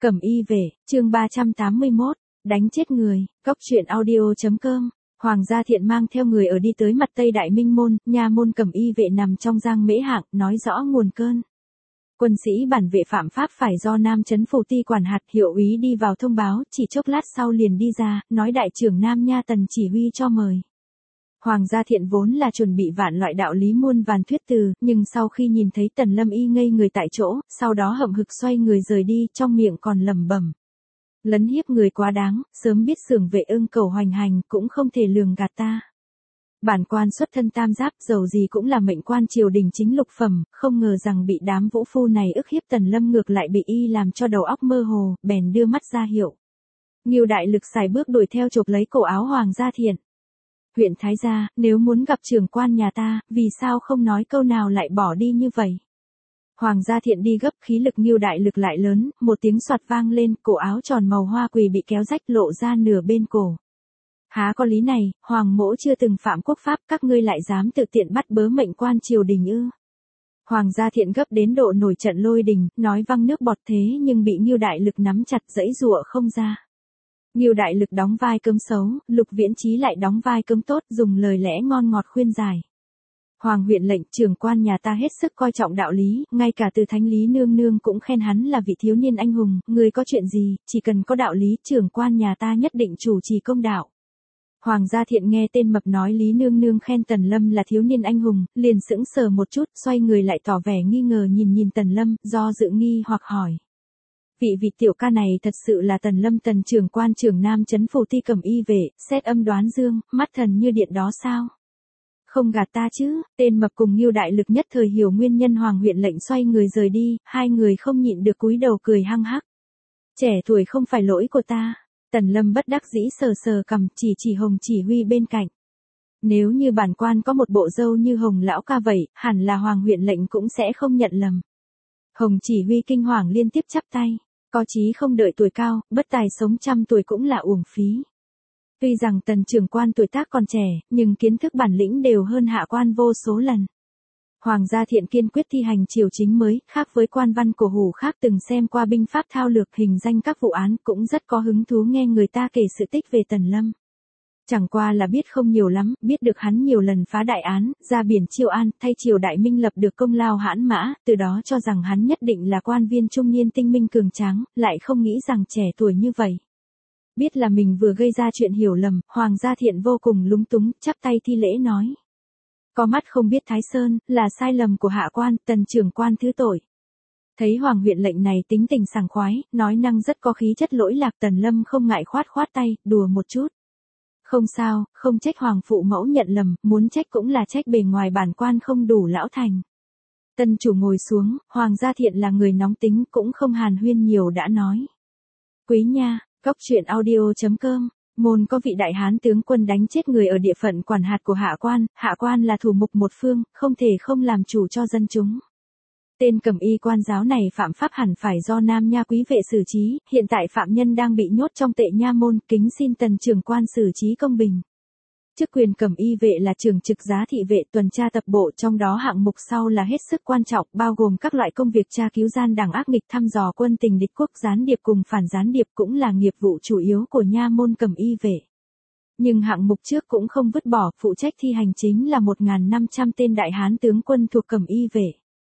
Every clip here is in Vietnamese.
Cẩm y vệ, chương 381, đánh chết người, cóc truyện audio.com. Hoàng gia Thiện mang theo người ở đi tới mặt Tây Đại Minh Môn, nha môn Cẩm y vệ nằm trong Giang Mễ Hạng, nói rõ nguồn cơn. Quân sĩ bản vệ phạm pháp phải do Nam Trấn Phủ Ti quản hạt, hiệu úy đi vào thông báo, chỉ chốc lát sau liền đi ra, nói đại trưởng Nam Nha Tần chỉ huy cho mời. Hoàng gia Thiện vốn là chuẩn bị vạn loại đạo lý muôn vàn thuyết từ, nhưng sau khi nhìn thấy Tần Lâm y ngây người tại chỗ, sau đó hậm hực xoay người rời đi, trong miệng còn lẩm bẩm: lấn hiếp người quá đáng, sớm biết xưởng vệ ưng cầu hoành hành, cũng không thể lường gạt ta. Bản quan xuất thân tam giáp, dầu gì cũng là mệnh quan triều đình chính lục phẩm, không ngờ rằng bị đám vũ phu này ức hiếp. Tần Lâm ngược lại bị y làm cho đầu óc mơ hồ, bèn đưa mắt ra hiệu. Ngưu đại lực xài bước đuổi theo chộp lấy cổ áo Hoàng gia Thiện. Huyện Thái gia, nếu muốn gặp trưởng quan nhà ta, vì sao không nói câu nào lại bỏ đi như vậy? Hoàng gia Thiện đi gấp, khí lực Ngưu đại lực lại lớn, một tiếng xoạt vang lên, cổ áo tròn màu hoa quỳ bị kéo rách lộ ra nửa bên cổ. Há có lý này, Hoàng mỗ chưa từng phạm quốc pháp, các ngươi lại dám tự tiện bắt bớ mệnh quan triều đình ư? Hoàng gia Thiện gấp đến độ nổi trận lôi đình, nói văng nước bọt thế nhưng bị Ngưu đại lực nắm chặt giãy giụa không ra. Ngưu đại lực đóng vai cấm xấu, Lục Viễn Chí lại đóng vai cấm tốt, dùng lời lẽ ngon ngọt khuyên giải. Hoàng huyện lệnh, trưởng quan nhà ta hết sức coi trọng đạo lý, ngay cả từ Thánh Lý nương nương cũng khen hắn là vị thiếu niên anh hùng, người có chuyện gì, chỉ cần có đạo lý, trưởng quan nhà ta nhất định chủ trì công đạo. Hoàng gia Thiện nghe tên mập nói Lý nương nương khen Tần Lâm là thiếu niên anh hùng, liền sững sờ một chút, xoay người lại tỏ vẻ nghi ngờ nhìn Tần Lâm, do dự nghi hoặc hỏi: Vị tiểu ca này thật sự là Tần Lâm Tần trưởng quan trưởng Nam Trấn Phủ Ti Cẩm y vệ, xét âm đoán dương, mắt thần như điện đó sao? Không gạt ta chứ? Tên mập cùng Ngưu đại lực nhất thời hiểu nguyên nhân. Hoàng huyện lệnh xoay người rời đi, hai người không nhịn được cúi đầu cười hăng hắc. Trẻ tuổi không phải lỗi của ta. Tần Lâm bất đắc dĩ sờ sờ cằm, chỉ Hồng chỉ huy bên cạnh. Nếu như bản quan có một bộ râu như Hồng lão ca vậy, hẳn là Hoàng huyện lệnh cũng sẽ không nhận lầm. Hồng chỉ huy kinh hoàng liên tiếp chắp tay. Có chí không đợi tuổi cao, bất tài sống trăm tuổi cũng là uổng phí. Tuy rằng Tần trưởng quan tuổi tác còn trẻ, nhưng kiến thức bản lĩnh đều hơn hạ quan vô số lần. Hoàng gia Thiện kiên quyết thi hành triều chính mới, khác với quan văn cổ hủ khác từng xem qua binh pháp thao lược hình danh các vụ án, cũng rất có hứng thú nghe người ta kể sự tích về Tần Lâm. Chẳng qua là biết không nhiều lắm, biết được hắn nhiều lần phá đại án, ra biển Chiêu An, thay triều Đại Minh lập được công lao hãn mã, từ đó cho rằng hắn nhất định là quan viên trung niên tinh minh cường tráng, lại không nghĩ rằng trẻ tuổi như vậy. Biết là mình vừa gây ra chuyện hiểu lầm, Hoàng gia Thiện vô cùng lúng túng, chắp tay thi lễ nói: có mắt không biết Thái Sơn, là sai lầm của hạ quan, Tần trưởng quan thứ tội. Thấy Hoàng huyện lệnh này tính tình sảng khoái, nói năng rất có khí chất lỗi lạc, Tần Lâm không ngại khoát tay, đùa một chút. Không sao, không trách Hoàng phụ mẫu nhận lầm, muốn trách cũng là trách bề ngoài bản quan không đủ lão thành. Tân chủ ngồi xuống, Hoàng gia Thiện là người nóng tính, cũng không hàn huyên nhiều đã nói: Quý nha, cóc truyện audio.com. Môn có vị đại hán tướng quân đánh chết người ở địa phận quản hạt của hạ quan là thủ mục một phương, không thể không làm chủ cho dân chúng. Tên Cẩm y quan giáo này phạm pháp hẳn phải do Nam Nha quý vệ xử trí, hiện tại phạm nhân đang bị nhốt trong tệ nha môn, kính xin Tần trưởng quan xử trí công bình. Chức quyền Cẩm y vệ là trưởng trực giá thị vệ, tuần tra tập bộ, trong đó hạng mục sau là hết sức quan trọng, bao gồm các loại công việc tra cứu gian đảng ác nghịch, thăm dò quân tình địch quốc, gián điệp cùng phản gián điệp cũng là nghiệp vụ chủ yếu của nha môn Cẩm y vệ. Nhưng hạng mục trước cũng không vứt bỏ, phụ trách thi hành chính là 1.500 tên đại hán tướng quân thuộc Cẩm y vệ.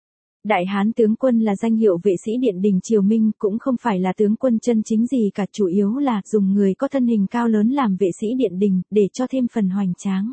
Đại hán tướng quân là danh hiệu vệ sĩ điện đình triều Minh, cũng không phải là tướng quân chân chính gì cả, chủ yếu là dùng người có thân hình cao lớn làm vệ sĩ điện đình, để cho thêm phần hoành tráng.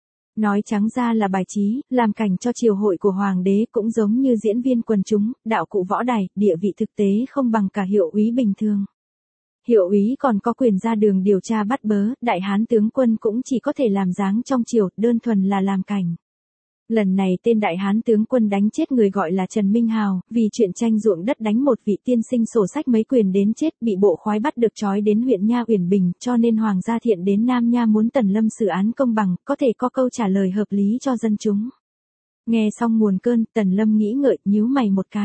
Nói trắng ra là bài trí, làm cảnh cho triều hội của hoàng đế, cũng giống như diễn viên quần chúng, đạo cụ võ đài, địa vị thực tế không bằng cả hiệu úy bình thường. Hiệu úy còn có quyền ra đường điều tra bắt bớ, đại hán tướng quân cũng chỉ có thể làm dáng trong triều, đơn thuần là làm cảnh. Lần này tên đại hán tướng quân đánh chết người gọi là Trần Minh Hào, vì chuyện tranh ruộng đất đánh một vị tiên sinh sổ sách mấy quyền đến chết, bị bộ khoái bắt được trói đến huyện Nha Uyển Bình, cho nên Hoàng gia Thiện đến Nam Nha muốn Tần Lâm xử án công bằng, có thể có câu trả lời hợp lý cho dân chúng. Nghe xong nguồn cơn, Tần Lâm nghĩ ngợi, nhíu mày một cái.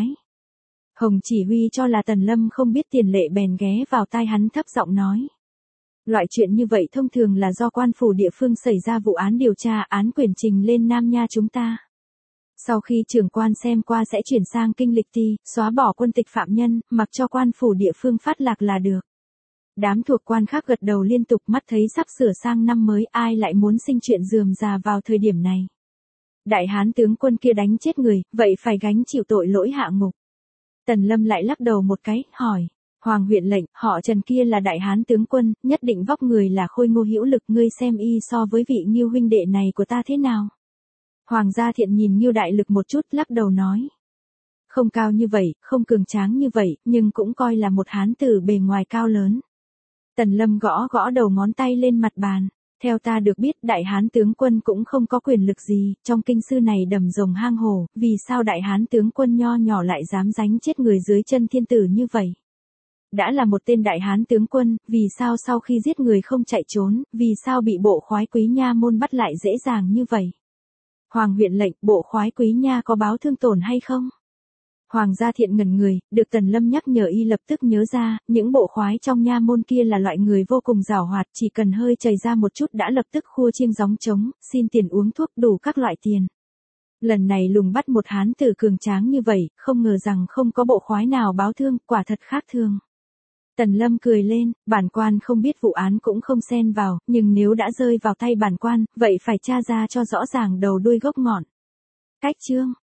Hồng chỉ huy cho là Tần Lâm không biết tiền lệ bèn ghé vào tai hắn thấp giọng nói: loại chuyện như vậy thông thường là do quan phủ địa phương xảy ra vụ án điều tra, án quyển trình lên Nam Nha chúng ta. Sau khi trưởng quan xem qua sẽ chuyển sang kinh lịch ti, xóa bỏ quân tịch phạm nhân, mặc cho quan phủ địa phương phát lạc là được. Đám thuộc quan khác gật đầu liên tục, mắt thấy sắp sửa sang năm mới, ai lại muốn sinh chuyện rườm rà vào thời điểm này. Đại hán tướng quân kia đánh chết người, vậy phải gánh chịu tội lỗi hạ ngục. Tần Lâm lại lắc đầu một cái, hỏi. Hoàng huyện lệnh, họ Trần kia là đại hán tướng quân, nhất định vóc người là khôi ngô hữu lực, ngươi xem y so với vị Ngưu huynh đệ này của ta thế nào? Hoàng gia Thiện nhìn Ngưu đại lực một chút, lắc đầu nói. Không cao như vậy, không cường tráng như vậy, nhưng cũng coi là một hán tử bề ngoài cao lớn. Tần Lâm gõ gõ đầu ngón tay lên mặt bàn. Theo ta được biết, đại hán tướng quân cũng không có quyền lực gì, trong kinh sư này đầm rồng hang hồ, vì sao đại hán tướng quân nho nhỏ lại dám đánh chết người dưới chân thiên tử như vậy? Đã là một tên đại hán tướng quân, vì sao sau khi giết người không chạy trốn, vì sao bị bộ khoái quý nha môn bắt lại dễ dàng như vậy? Hoàng huyện lệnh, bộ khoái quý nha có báo thương tổn hay không? Hoàng gia Thiện ngẩn người, được Tần Lâm nhắc nhở y lập tức nhớ ra, những bộ khoái trong nha môn kia là loại người vô cùng giàu hoạt, chỉ cần hơi chảy ra một chút đã lập tức khua chiêng gióng trống, xin tiền uống thuốc đủ các loại tiền. Lần này lùng bắt một hán tử cường tráng như vậy, không ngờ rằng không có bộ khoái nào báo thương, quả thật khác thường. Tần Lâm cười lên, bản quan không biết vụ án cũng không xen vào, nhưng nếu đã rơi vào tay bản quan, vậy phải tra ra cho rõ ràng đầu đuôi gốc ngọn. Cách chương